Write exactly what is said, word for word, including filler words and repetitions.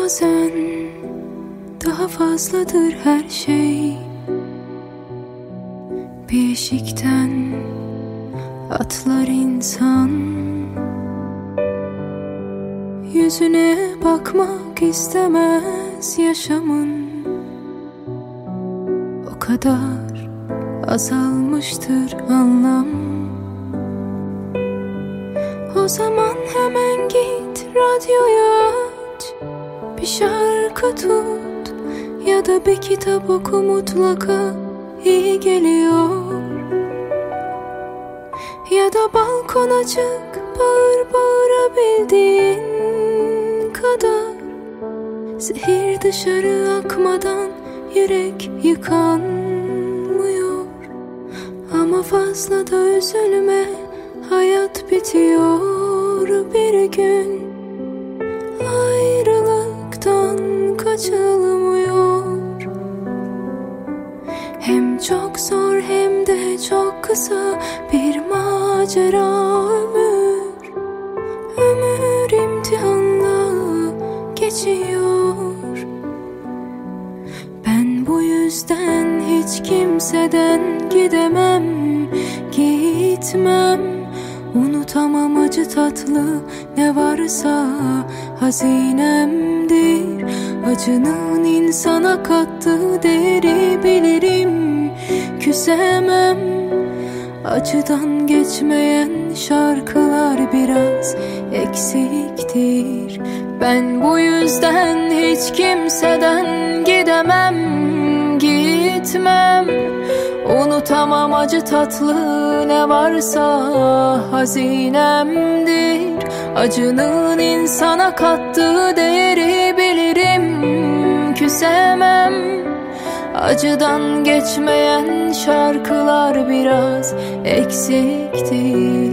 Bazen daha fazladır her şey. Bir eşikten atlar insan, yüzüne bakmak istemez yaşamın. O kadar azalmıştır anlam. O zaman hemen git radyoyu aç, bir şarkı tut ya da bir kitap oku, mutlaka iyi geliyor. Ya da balkona çık, bağır bağırabildiğin kadar. Zehir dışarı akmadan yürek yıkanmıyor. Ama fazla da üzülme, hayat bitiyor bir gün. Ayrılıktan kaçılmıyor. Hem çok zor hem de çok kısa bir macera ömür. Ömür imtihanla geçiyor. Ben bu yüzden hiç kimseden gidemem, gitmem. Unutamam acı tatlı ne varsa hazinemdir. Acının insana kattığı değeri bilirim, küsemem. Acıdan geçmeyen şarkılar biraz eksiktir. Ben bu yüzden hiç kimseden gidemem, gitmem. Unutamam acı tatlı ne varsa hazinemdir. Acının insana kattığı değeri bilirim, küsemem. Acıdan geçmeyen şarkılar biraz eksiktir.